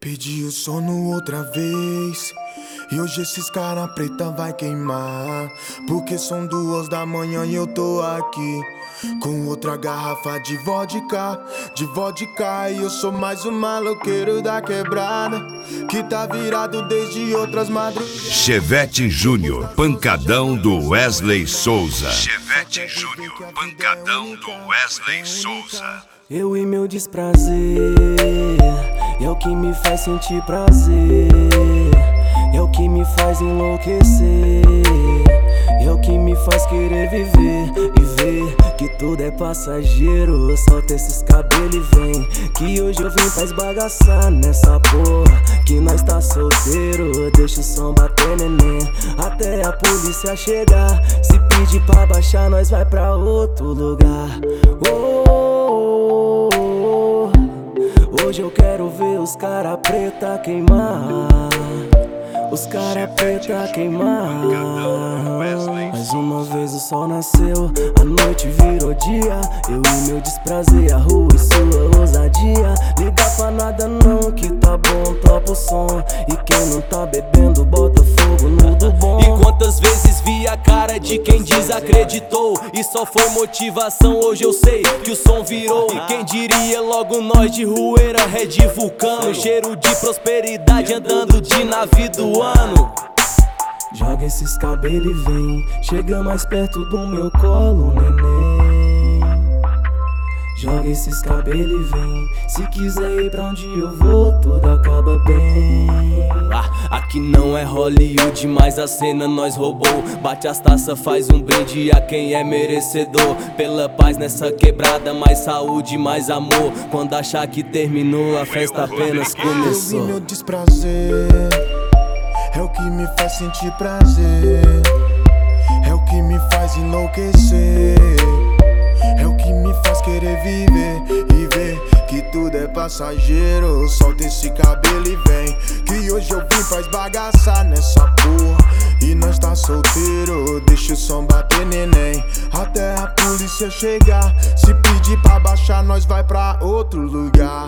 Pedi o sono outra vez e hoje esses cara preta vai queimar. Porque são 2 da manhã e eu tô aqui com outra garrafa de vodka. E eu sou mais um maloqueiro da quebrada que tá virado desde outras madrugadas. Chevette Júnior, pancadão do Wesley Souza. Chevette Júnior, pancadão do Wesley Souza. Eu e meu desprazer é o que me faz sentir prazer, é o que me faz enlouquecer, é o que me faz querer viver e ver que tudo é passageiro. Solta esses cabelos e vem, que hoje eu vim pra esbagaçar nessa porra, que nós tá solteiro. Deixa o som bater, neném, até a polícia chegar. Se pedir pra baixar, nós vai pra outro lugar. Hoje eu quero ver os cara preta queimar, os cara preta queimar. Mais uma vez o sol nasceu, a noite virou dia. Eu e meu desprazer, a rua e sua ousadia. Liga pra nada não, que tá bom, topa o som. E quem não tá bebendo, bota fogo no do bom. E quantas vezes vi a cara de quem desacreditou e só foi motivação, hoje eu sei que o som virou. E quem diria logo nós de Rueira, Red Vulcano, cheiro de prosperidade andando de navio do ano. Joga esses cabelos e vem, chega mais perto do meu colo, neném. Joga esses cabelos e vem, se quiser ir pra onde eu vou, tudo acaba bem. Aqui não é Hollywood, mas a cena nós roubou. Bate as taças, faz um brinde a quem é merecedor. Pela paz nessa quebrada, mais saúde, mais amor. Quando achar que terminou, a festa apenas começou. Eu e meu desprazer é o que me faz sentir prazer, é o que me faz enlouquecer, é o que me faz querer viver e ver que tudo é passageiro. Solta esse cabelo e vem, que hoje eu vim pra esbagaçar nessa porra, e nós tá solteiro. Deixa o som bater, neném, até a polícia chegar. Se pedir pra baixar, nós vai pra outro lugar.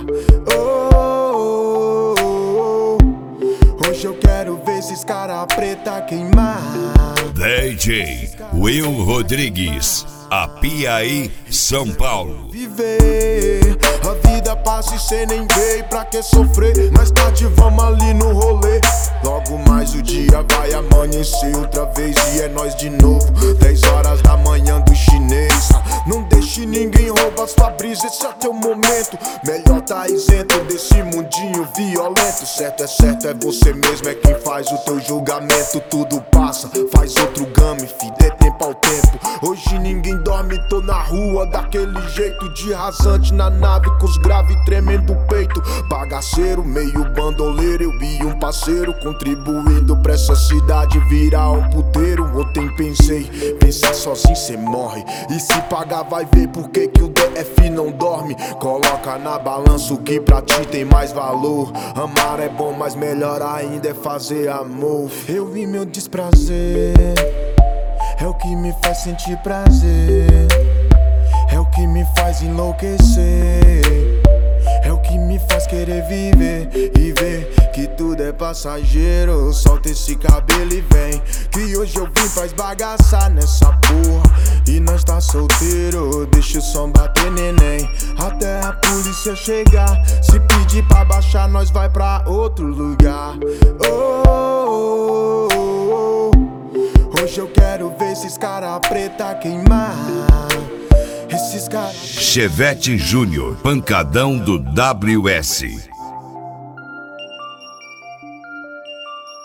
Hoje eu quero ver esses cara preta queimar. DJ Will Rodrigues, Apiaí, São Paulo. Viver, a vida passa e cê nem veio, pra que sofrer? Mais tarde vamos ali no rolê. Logo mais o dia vai amanhecer outra vez e é nós de novo. 10 horas da manhã do chinês. Não deixe ninguém roubar sua brisa, esse é teu momento. Melhor tá isento desse mundinho violento. Certo, é você mesmo, é quem faz o teu julgamento. Tudo passa, faz outro game, fi, dê tempo ao tempo. Hoje ninguém dorme, tô na rua daquele jeito, de rasante na nave, com os graves tremendo o peito. Bagaceiro, meio bandoleiro, eu e um parceiro, contribuindo pra essa cidade virar um puteiro. Ontem pensei, pensar sozinho cê morre, e se pagar vai ver por que o DF não dorme. Coloca na balança o que pra ti tem mais valor. Amar é bom, mas melhor ainda é fazer amor. Eu e meu desprazer é o que me faz sentir prazer, é o que me faz enlouquecer, é o que me faz querer viver e ver que tudo é passageiro. Solta esse cabelo e vem, que hoje eu vim pra esbagaçar nessa porra, e nós tá solteiro. Deixa o som bater, neném, até a polícia chegar. Se pedir pra baixar, nós vai pra outro lugar. Hoje eu quero ver esses cara preta queimar. Esses caras. Chevette Júnior, pancadão do WS.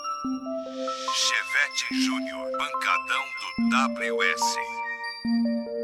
Chevette Júnior, pancadão do WS.